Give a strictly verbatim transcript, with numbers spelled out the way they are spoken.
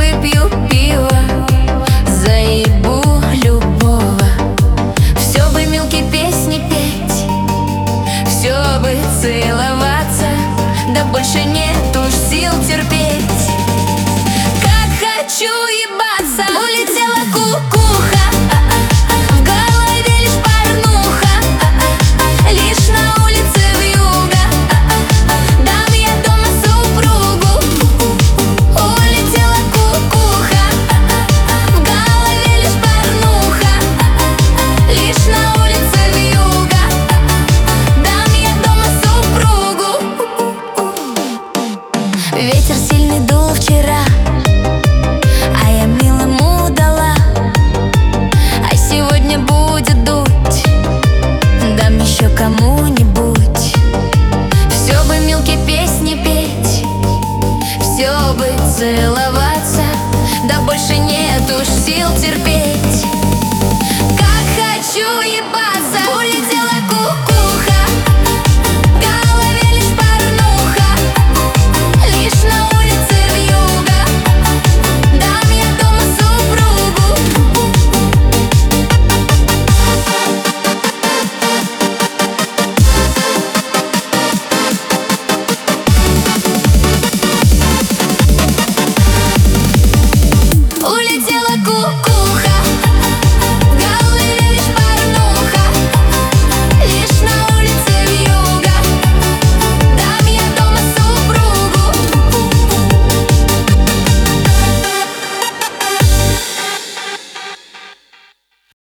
выпью пиво, заебу любого. Все бы милки песни петь, все бы целоваться, да больше нету сил терпеть. Как хочу ебаться, улетела кукуха, в голове лишь порнуха, лишь на улице вьюга, дам я дома супругу. Улетела кукуха, в голове лишь порнуха, лишь на улице вьюга, дам я дома супругу. Ветер сильный дул вчера, а я милому дала, а сегодня будет дуть, дам еще кому-нибудь. Все бы милки песни петь, все бы целоваться, да больше нет уж сил терпеть.